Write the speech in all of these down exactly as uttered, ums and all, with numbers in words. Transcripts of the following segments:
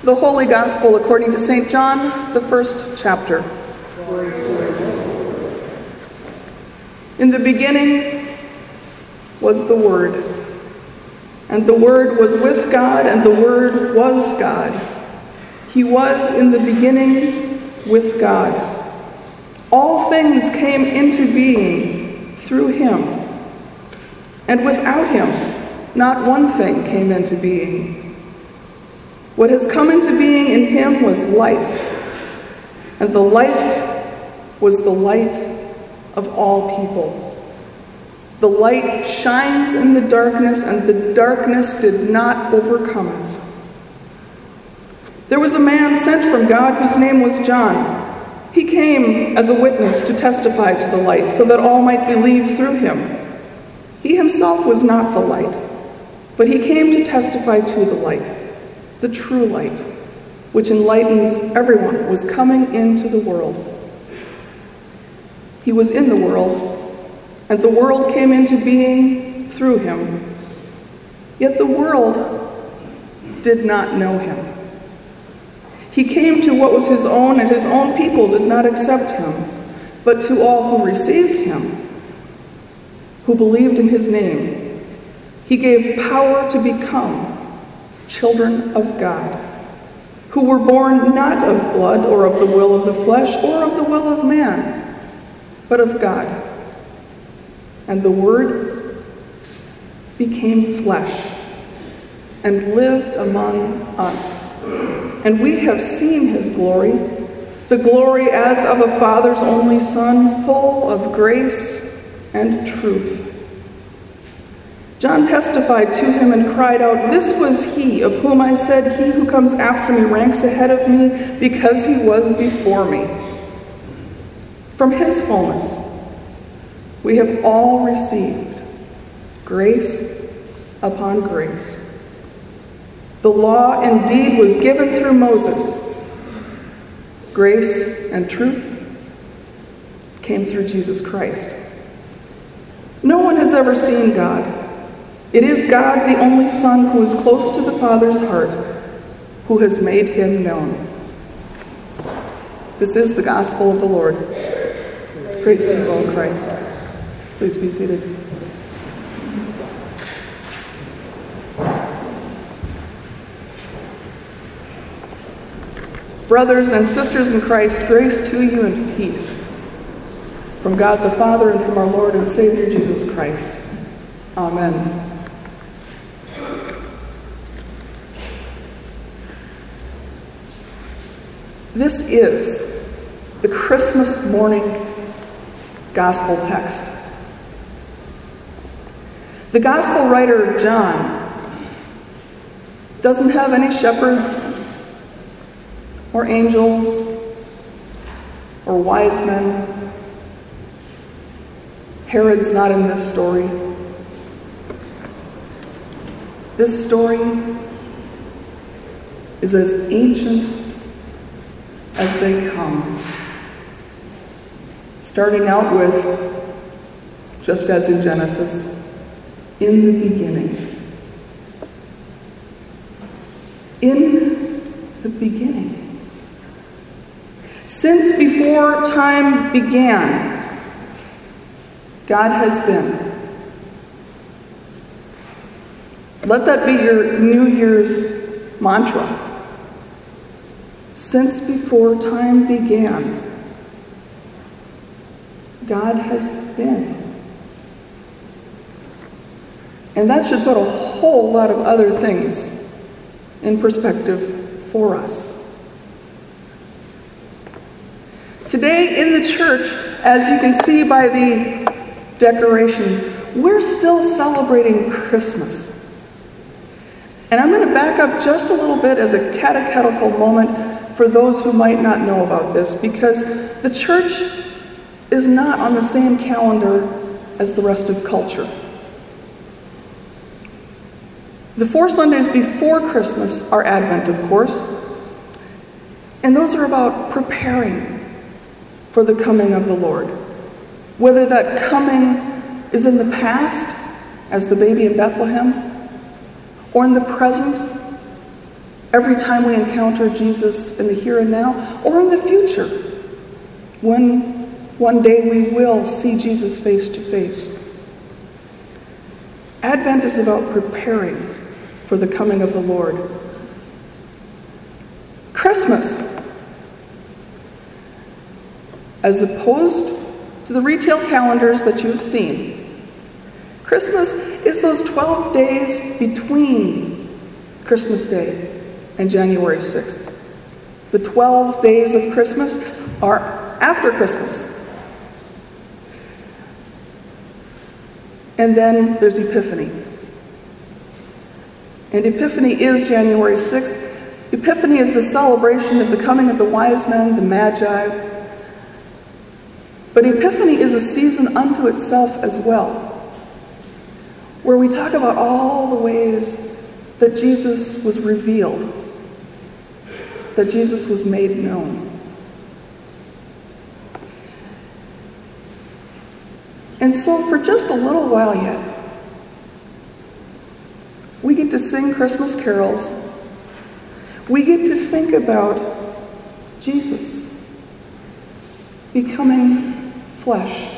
The Holy Gospel according to Saint John, the first chapter. In the beginning was the Word, and the Word was with God, and the Word was God. He was in the beginning with God. All things came into being through him, and without him not one thing came into being. What has come into being in him was life, and the life was the light of all people. The light shines in the darkness, and the darkness did not overcome it. There was a man sent from God whose name was John. He came as a witness to testify to the light, so that all might believe through him. He himself was not the light, but he came to testify to the light. The true light, which enlightens everyone, was coming into the world. He was in the world, and the world came into being through him. Yet the world did not know him. He came to what was his own, and his own people did not accept him. But to all who received him, who believed in his name, he gave power to become children of God, who were born not of blood or of the will of the flesh or of the will of man, but of God. And the Word became flesh and lived among us. And we have seen his glory, the glory as of a Father's only Son, full of grace and truth. John testified to him and cried out, "This was he of whom I said, 'He who comes after me ranks ahead of me, because he was before me.'" From his fullness, we have all received grace upon grace. The law indeed was given through Moses. Grace and truth came through Jesus Christ. No one has ever seen God. It is God, the only Son, who is close to the Father's heart, who has made him known. This is the gospel of the Lord. Praise to you, O Christ. Please be seated. Brothers and sisters in Christ, grace to you and peace from God the Father and from our Lord and Savior Jesus Christ. Amen. This is the Christmas morning gospel text. The gospel writer, John, doesn't have any shepherds or angels or wise men. Herod's not in this story. This story is as ancient as they come. Starting out with, just as in Genesis, in the beginning. In the beginning. Since before time began, God has been. Let that be your New Year's mantra. Since before time began, God has been. And that should put a whole lot of other things in perspective for us. Today in the church, as you can see by the decorations, we're still celebrating Christmas. And I'm going to back up just a little bit as a catechetical moment for those who might not know about this, because the church is not on the same calendar as the rest of culture. The four Sundays before Christmas are Advent, of course, and those are about preparing for the coming of the Lord. Whether that coming is in the past, as the baby in Bethlehem, or in the present, every time we encounter Jesus in the here and now, or in the future, when one day we will see Jesus face to face. Advent is about preparing for the coming of the Lord. Christmas, as opposed to the retail calendars that you've seen, Christmas is those twelve days between Christmas Day and January sixth. The twelve days of Christmas are after Christmas. And then there's Epiphany. And Epiphany is January sixth. Epiphany is the celebration of the coming of the wise men, the Magi. But Epiphany is a season unto itself as well, where we talk about all the ways that Jesus was revealed, that Jesus was made known. And so for just a little while yet, we get to sing Christmas carols. We get to think about Jesus becoming flesh.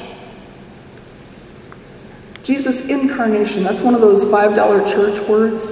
Jesus' incarnation, that's one of those five dollar church words.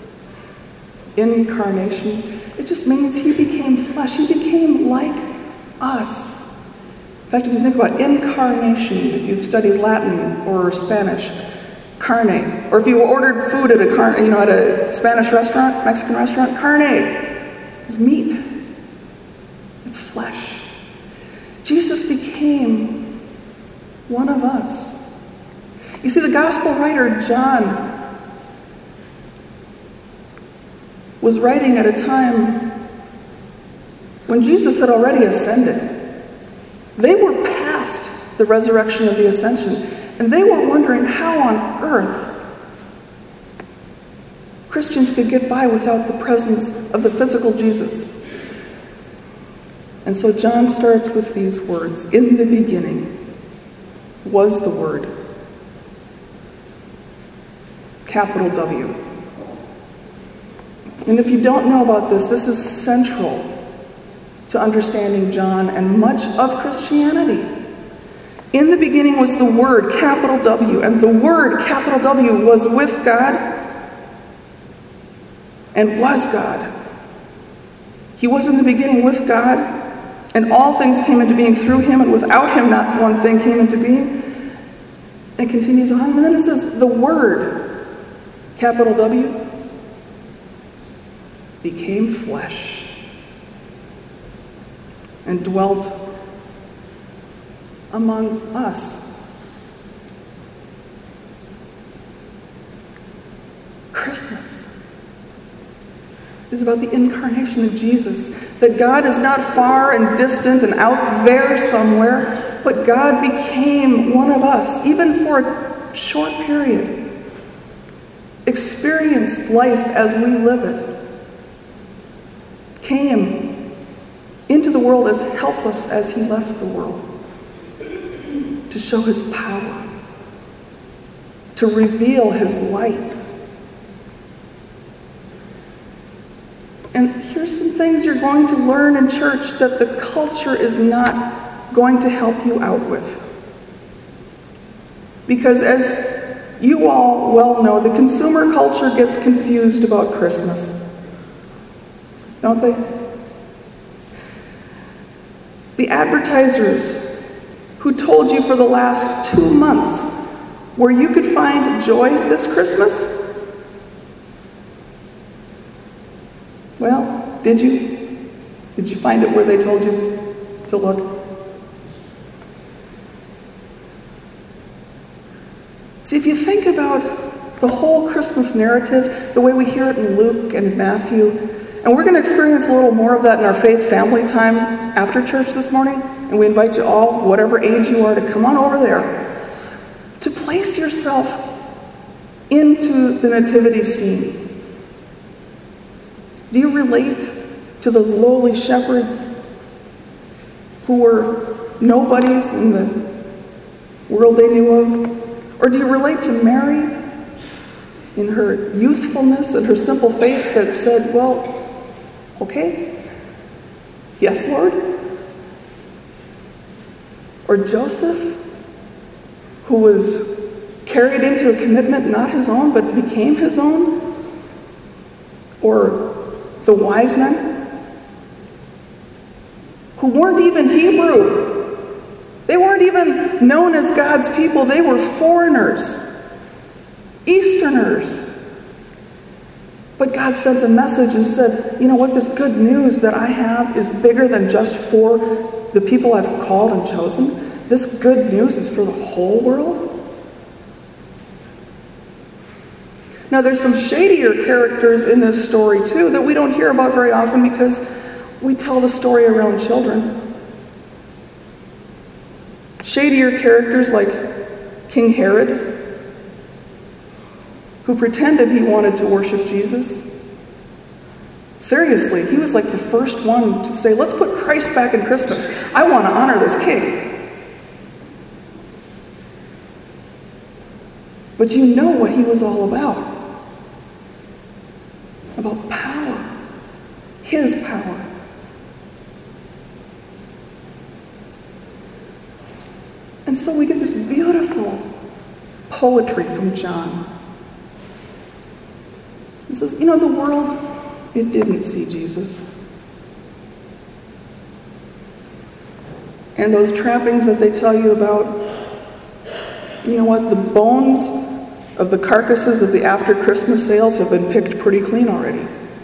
Incarnation. It just means he became flesh. He became like us. In fact, if you think about incarnation, if you've studied Latin or Spanish, carne, or if you ordered food at a carne, you know, at a Spanish restaurant, Mexican restaurant, carne is meat. It's flesh. Jesus became one of us. You see, the gospel writer John was writing at a time when Jesus had already ascended. They were past the resurrection of the ascension, and they were wondering how on earth Christians could get by without the presence of the physical Jesus. And so John starts with these words, "In the beginning was the Word." Capital W. And if you don't know about this, this is central to understanding John and much of Christianity. In the beginning was the Word, capital W, and the Word, capital W, was with God and was God. He was in the beginning with God, and all things came into being through him, and without him not one thing came into being. And it continues on, and then it says, the Word, capital W, became flesh and dwelt among us. Christmas is about the incarnation of Jesus, that God is not far and distant and out there somewhere, but God became one of us, even for a short period, experienced life as we live it, came into the world as helpless as he left the world, to show his power, to reveal his light. And here's some things you're going to learn in church that the culture is not going to help you out with. Because as you all well know, the consumer culture gets confused about Christmas. Don't they? The advertisers who told you for the last two months where you could find joy this Christmas? Well, did you? Did you find it where they told you to look? See, if you think about the whole Christmas narrative, the way we hear it in Luke and in Matthew, and we're going to experience a little more of that in our faith family time after church this morning. And we invite you all, whatever age you are, to come on over there, to place yourself into the nativity scene. Do you relate to those lowly shepherds who were nobodies in the world they knew of? Or do you relate to Mary in her youthfulness and her simple faith that said, well, Okay? Yes, Lord? Or Joseph, who was carried into a commitment not his own, but became his own? Or the wise men, who weren't even Hebrew. They weren't even known as God's people. They were foreigners, Easterners. But God sent a message and said, you know what, this good news that I have is bigger than just for the people I've called and chosen. This good news is for the whole world. Now, there's some shadier characters in this story, too, that we don't hear about very often because we tell the story around children. Shadier characters like King Herod, who pretended he wanted to worship Jesus. Seriously, he was like the first one to say, let's put Christ back in Christmas. I want to honor this king. But you know what he was all about. About power. His power. And so we get this beautiful poetry from John. It says, you know, the world, it didn't see Jesus. And those trappings that they tell you about, you know what, the bones of the carcasses of the after Christmas sales have been picked pretty clean already.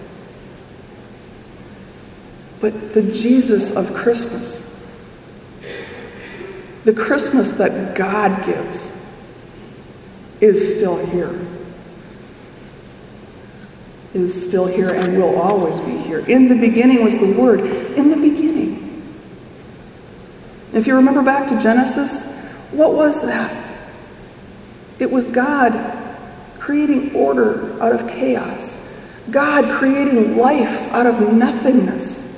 But the Jesus of Christmas, the Christmas that God gives, is still here. Is still here and will always be here. In the beginning was the Word. In the beginning. If you remember back to Genesis, what was that? It was God creating order out of chaos. God creating life out of nothingness.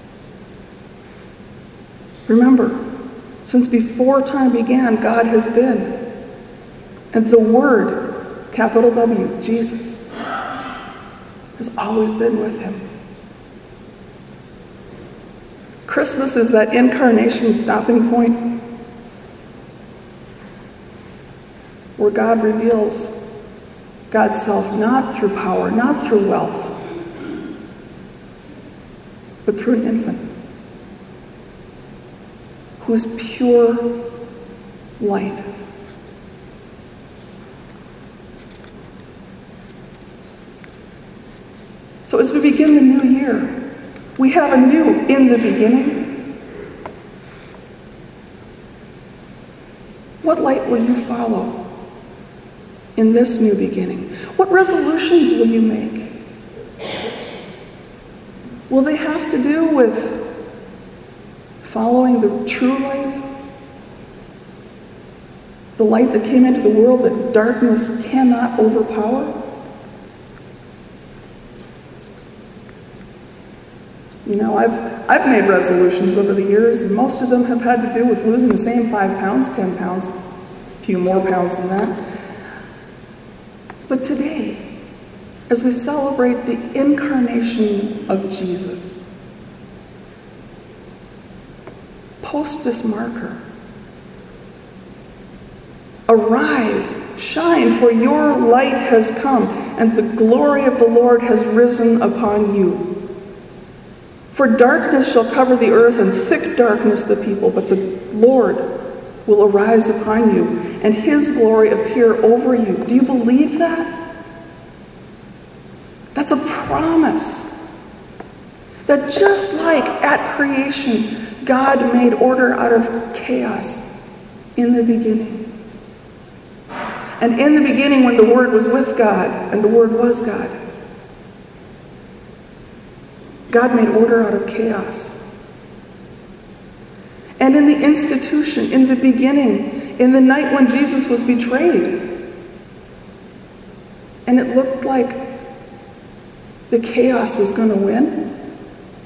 Remember, since before time began, God has been. And the Word, capital W, Jesus, has always been with him. Christmas is that incarnation stopping point where God reveals God's self not through power, not through wealth, but through an infant who is pure light. So as we begin the new year, we have a new in the beginning. What light will you follow in this new beginning? What resolutions will you make? Will they have to do with following the true light? The light that came into the world that darkness cannot overpower? You know, I've I've made resolutions over the years, and most of them have had to do with losing the same five pounds, ten pounds, a few more pounds than that. But today, as we celebrate the incarnation of Jesus, post this marker. Arise, shine, for your light has come, and the glory of the Lord has risen upon you. For darkness shall cover the earth, and thick darkness the people, but the Lord will arise upon you, and his glory appear over you. Do you believe that? That's a promise. That just like at creation, God made order out of chaos in the beginning. And in the beginning, when the Word was with God, and the Word was God, God made order out of chaos. And in the institution, in the beginning, in the night when Jesus was betrayed, and it looked like the chaos was going to win,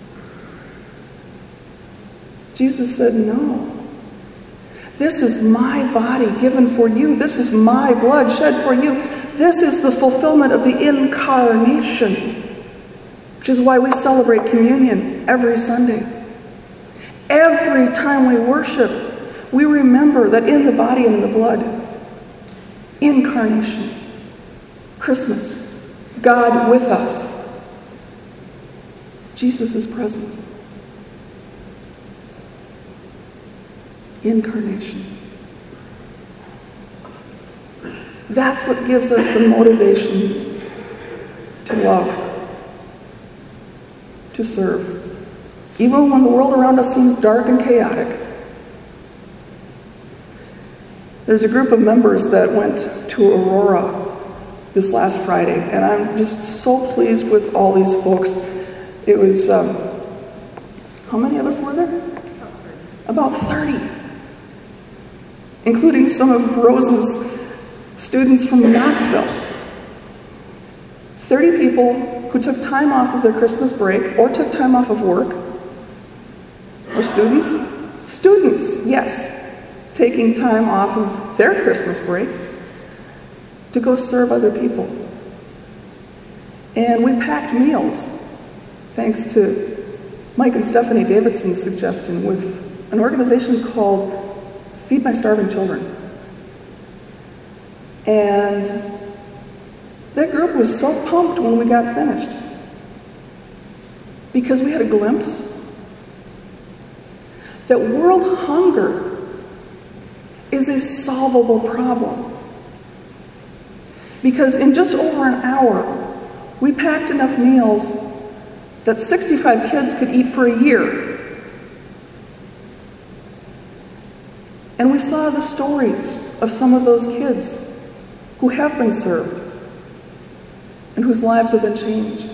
Jesus said, no. This is my body given for you. This is my blood shed for you. This is the fulfillment of the incarnation. which is why we celebrate communion every Sunday. Every time we worship, we remember that in the body and in the blood, incarnation, Christmas, God with us, Jesus is present. Incarnation. That's what gives us the motivation to love, to serve. Even when the world around us seems dark and chaotic. There's a group of members that went to Aurora this last Friday, and I'm just so pleased with all these folks. It was, um, how many of us were there? About thirty. Including some of Rose's students from Knoxville. thirty people who took time off of their Christmas break or took time off of work. Or students? Students, yes. Taking time off of their Christmas break to go serve other people. And we packed meals, thanks to Mike and Stephanie Davidson's suggestion, with an organization called Feed My Starving Children. And that group was so pumped when we got finished, because we had a glimpse that world hunger is a solvable problem. Because in just over an hour, we packed enough meals that sixty-five kids could eat for a year. And we saw the stories of some of those kids who have been served and whose lives have been changed.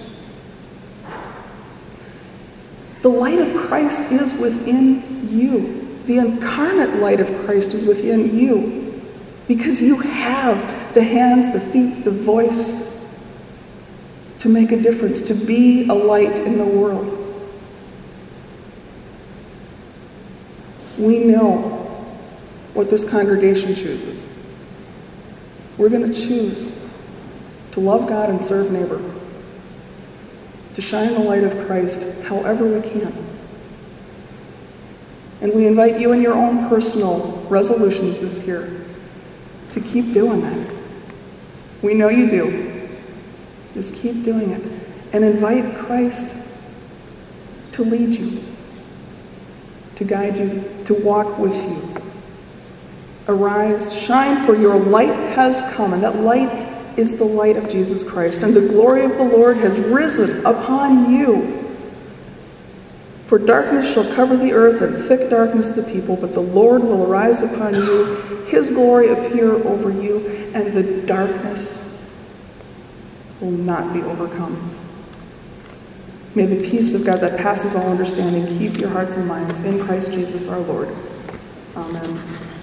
The light of Christ is within you. The incarnate light of Christ is within you, because you have the hands, the feet, the voice to make a difference, to be a light in the world. We know what this congregation chooses. We're going to choose to love God and serve neighbor, to shine the light of Christ however we can. And we invite you in your own personal resolutions this year to keep doing that. We know you do. Just keep doing it. And invite Christ to lead you, to guide you, to walk with you. Arise, shine, for your light has come. And that light is the light of Jesus Christ. And the glory of the Lord has risen upon you. For darkness shall cover the earth, and thick darkness the people, but the Lord will arise upon you, his glory appear over you, and the darkness will not be overcome. May the peace of God that passes all understanding keep your hearts and minds in Christ Jesus our Lord. Amen.